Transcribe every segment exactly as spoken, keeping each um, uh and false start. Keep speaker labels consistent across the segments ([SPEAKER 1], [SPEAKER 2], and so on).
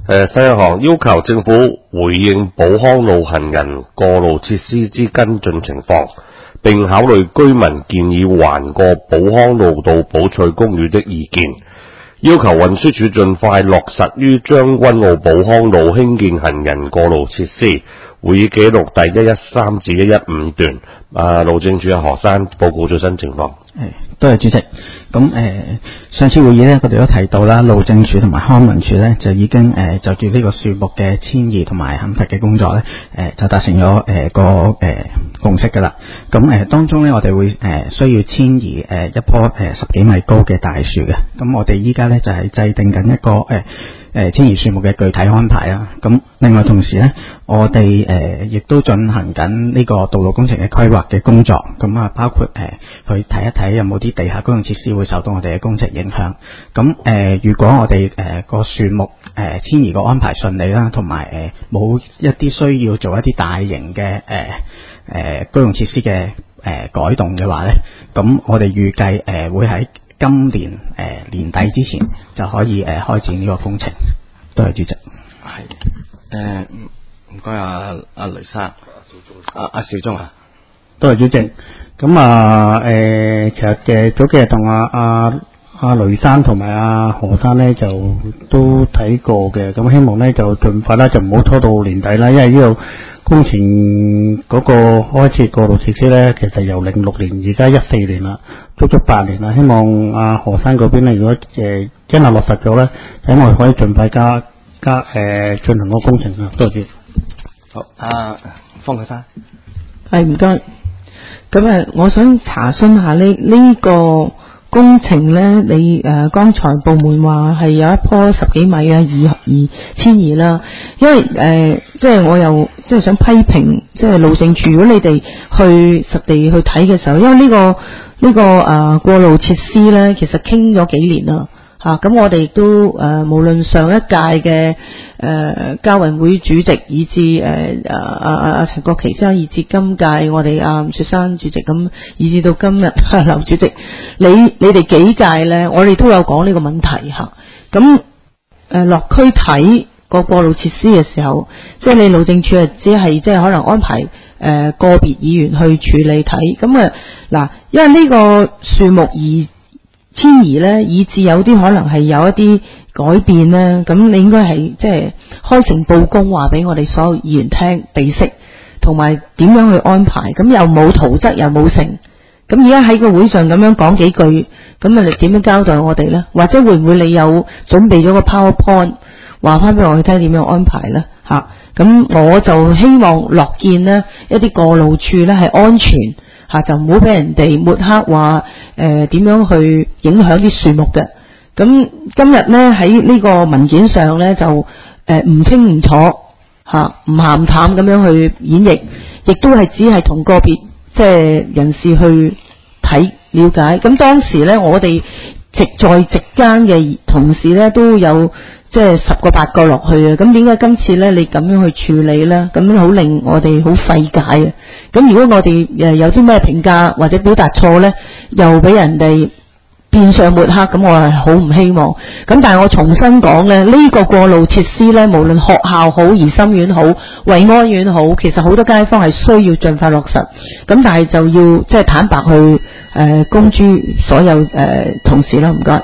[SPEAKER 1] 誒，新一項要求政府回應寶康路行人過路設施之跟進情況，並考慮居民建議橫過寶康路到寶翠公園的意見，要求運輸署盡快落實於將軍澳寶康路興建行人過路設施。會議記錄第一一三至一一五段。啊，路政署何生報告最新情況。
[SPEAKER 2] 係，多謝主席。咁誒、呃，上次會議咧，我哋都提到啦，路政署同埋康文署咧就已經誒、呃、就住呢個樹木嘅遷移同埋砍伐嘅工作咧，誒、呃、就達成咗誒、呃、個誒、呃、共識噶啦。咁誒、呃、當中咧，我哋會誒、呃、需要遷移誒、呃、一棵誒、呃、十幾米高嘅大樹嘅。咁我哋依家咧就係、是、制定緊一個誒誒遷移樹木嘅具體安排啦。咁另外同時咧，我哋誒亦都進行緊呢個道路工程嘅規劃嘅工作。咁啊，包括誒、呃、去睇一睇有冇啲地下公用設施會受到我哋嘅工程影響。咁誒、呃，如果我哋誒個樹木誒遷移個安排順利啦，同埋誒冇一啲需要做一啲大型嘅誒誒公用設施嘅誒、呃、改動嘅話咧，咁我哋預計誒、呃、會喺今年誒、呃、年底之前就可以誒、呃、開展呢個工程。多謝主席。
[SPEAKER 3] 係誒唔該啊阿雷生，阿阿兆忠啊，
[SPEAKER 4] 多謝主席。咁啊誒，其實嘅早幾日同阿阿阿雷生同埋阿何生咧就都睇過嘅，咁希望咧就盡快啦，就唔好拖到年底啦，因為呢度工程嗰個開設過路設施咧，其實由零六年而家一四年啦，足足八年啦。希望阿何生嗰邊咧，如果誒、呃、真係落實咗咧，希望可以盡快加加誒、呃、進行個工程啊。多謝。
[SPEAKER 3] 好，阿方啟生，
[SPEAKER 5] 係唔該。咁誒，我想查詢下呢呢個工程咧，你誒剛、呃、才部門話係有一棵十幾米啊，而而遷移啦。因為誒、呃，即係我又即係想批評，即係路政署，如果你哋去實地去睇嘅時候，因為呢、這個呢、這個誒、呃、過路設施咧，其實傾咗幾年啦。嚇、啊，咁我哋亦都誒、呃，無論上一屆嘅誒交運會主席，以至誒誒阿阿阿陳國旗先生，以至今屆我哋阿吳雪山主席，咁以至到今日劉主席，你你哋幾屆咧，我哋都有講呢個問題嚇。咁誒落區睇個過路設施嘅時候，即係你路政署啊，只係即係可能安排誒、呃、個別議員去處理睇。咁啊嗱，因為呢個樹木而遷移咧，以至有啲可能係有一啲改變咧，咁你應該係即係開誠佈公話俾我哋所有議員聽，備悉同埋點樣去安排，咁又冇圖則又冇成，咁而家喺個會上咁樣講幾句，咁啊你點樣交代我哋咧？或者會唔會你有準備咗個 PowerPoint 話翻俾我哋聽點樣安排咧？吓、啊，咁我就希望樂見呢一啲過路處咧係安全。吓、啊、就唔好俾人哋抹黑話誒點樣去影響啲樹木嘅。咁今日咧喺呢個文件上咧就誒唔、呃、清唔楚吓，唔鹹淡咁樣去演繹，亦都係只係同個別即係人士去睇了解。咁當時咧我哋直在席間嘅同事咧都有即係十個八個落去啊！咁點解今次咧你咁樣去處理咧？咁樣好令我哋好費解啊！咁如果我哋誒有啲咩評價或者表達錯咧，又俾人哋變相抹黑，咁我係好唔希望。咁但係我重新講咧，呢、這個過路設施咧，無論學校好、怡心苑好、惠安苑好，其實好多街坊係需要盡快落實。咁但係就要即係坦白去誒、呃、公諸所有誒、呃、同事啦，唔該。誒、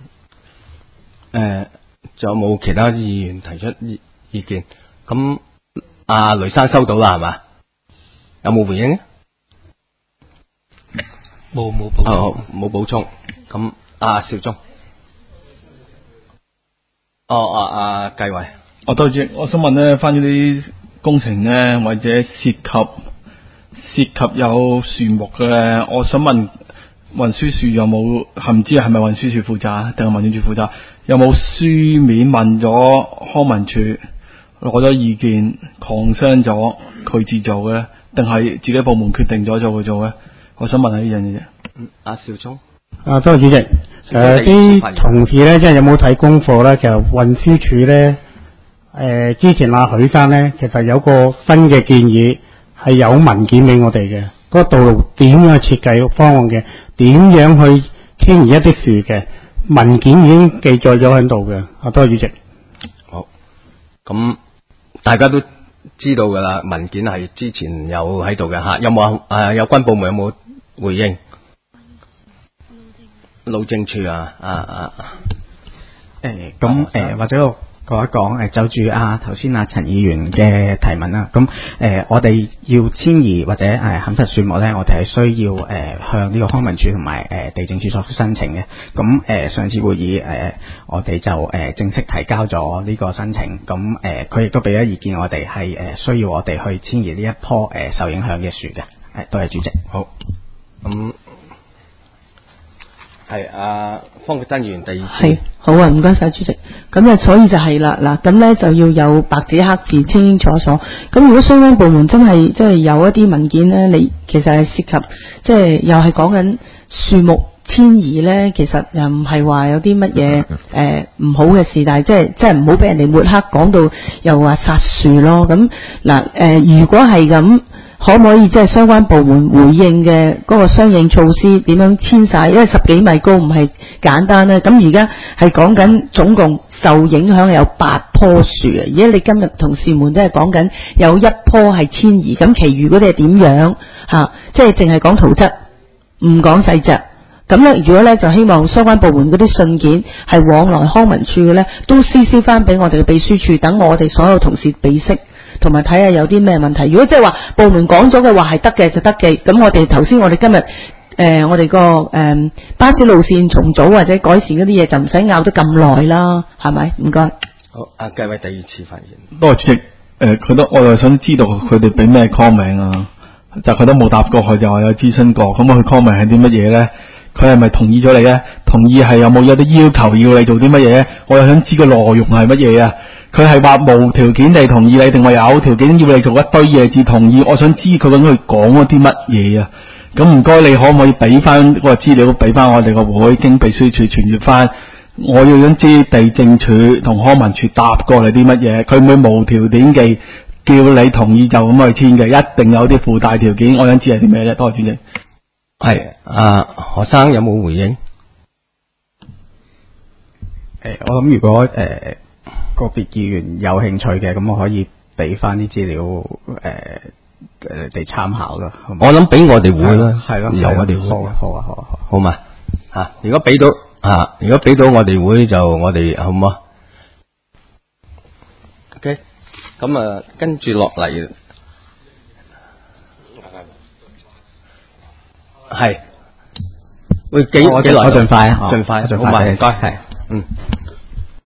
[SPEAKER 3] 呃。仲有冇其他議員提出意意見？咁阿、啊、雷生收到啦，係嘛？有冇回應？
[SPEAKER 6] 冇冇補充，
[SPEAKER 3] 冇補充。咁阿兆忠，哦啊阿繼偉，
[SPEAKER 6] 哦，對住，我想問咧，關於啲工程咧，或者涉及涉及有樹木嘅咧，我想問運輸署有冇？係唔知係咪運輸署負責，定係民政處負責？有冇書面問咗康文署攞咗意見，抗商咗佢自做嘅，定係自己部門決定咗做佢做嘅？我想問下呢樣嘢啫。
[SPEAKER 3] 阿兆忠，
[SPEAKER 4] 啊，多謝主席。誒、呃，啲同事咧，即係有冇睇功課咧？其實運輸署咧，誒、呃，之前阿許生咧，其實有個新嘅建議，係有文件俾我哋嘅，嗰、那個道路點樣去設計方案嘅，點樣去遷移一啲樹嘅。文件已經記載咗喺度嘅，啊，多謝主席。
[SPEAKER 3] 好， 咁大家都知道噶啦，文件係之前有喺度嘅吓，有冇誒有關部門有冇回應？路政處啊啊啊！
[SPEAKER 2] 誒咁誒或者我講一講誒就住啊頭先啊陳議員嘅提問啦，咁誒、呃、我哋要遷移或者誒砍伐樹木咧，我哋係需要誒、呃、向呢個康文署同埋誒地政署作出申請嘅。咁誒、呃、上次會議誒、呃、我哋就誒、呃、正式提交咗呢個申請，咁誒佢亦都俾咗意見，我哋係誒需要我哋去遷移呢一棵誒、呃、受影響嘅樹嘅。誒多謝主席。
[SPEAKER 3] 好，咁係阿方國珍議員第二次。
[SPEAKER 5] 係好啊，唔該晒主席。咁啊，所以就係啦，嗱，咁咧就要有白紙黑字清清楚楚。咁如果相關部門真係即係有一啲文件咧，你其實係涉及即係又係講緊樹木遷移咧，其實又唔係話有啲乜嘢誒唔好嘅事，但係即係即係唔好俾人哋抹黑，講到又話殺樹咯。咁嗱誒，如果係咁，可唔可以即係相關部門回應嘅嗰個相應措施點樣遷晒？因為十幾米高唔係簡單咧。咁而家係講緊總共受影響有八棵樹啊！而家你今日同事們都係講緊有一棵係遷移，咁其餘嗰啲係點樣嚇？即係淨係講圖則，唔講細則。咁咧，如果咧就希望相關部門嗰啲信件係往來康文署嘅咧，都私私翻俾我哋嘅秘書處，等我哋所有同事備悉。同埋睇下有啲咩問題，如果即係話部門講咗嘅話係得嘅就得嘅，咁我哋頭先我哋今日誒、呃、我哋個誒巴士路線重組或者改善嗰啲嘢就唔使拗得咁耐啦，係咪？唔該。
[SPEAKER 3] 好，阿繼偉第二次發言。
[SPEAKER 6] 多謝主席。誒、呃，佢都我又想知道佢哋俾咩 comment 啊？就佢都冇答過，佢就話有諮詢過。咁佢 comment 係啲乜嘢咧？佢係咪同意咗你咧？同意係有冇有啲要求要你做啲乜嘢？我又想知個內容係乜嘢啊？佢係話無條件地同意你，定話有條件要你做一堆嘢至同意？我想知佢究竟佢講咗啲乜嘢啊？咁唔該，你可唔可以俾翻個資料俾翻我哋個會經秘書處傳閱翻？我要想知地政處同康文署答過你啲乜嘢？佢唔會無條件地叫你同意就咁去簽嘅，一定有啲附帶條件。我想知係啲咩咧？多謝主席。
[SPEAKER 3] 係啊，何生有冇回應？
[SPEAKER 2] 誒、呃，我諗如果誒。呃個別議員有興趣嘅，咁我可以俾翻啲資料誒誒嚟參考咯。
[SPEAKER 3] 我諗俾我哋會啦，
[SPEAKER 2] 係咯，
[SPEAKER 3] 由我哋會。
[SPEAKER 2] 好啊，好啊，好啊，好。
[SPEAKER 3] 好嘛嚇，如果俾到嚇，如果俾到我哋會就我哋好唔好 ？OK，咁啊，跟住落嚟係會幾幾耐？
[SPEAKER 2] 我盡快啊，
[SPEAKER 3] 盡快，
[SPEAKER 2] 盡
[SPEAKER 3] 好嘛？
[SPEAKER 2] 快，
[SPEAKER 3] 唔該，
[SPEAKER 2] 係，
[SPEAKER 3] 嗯。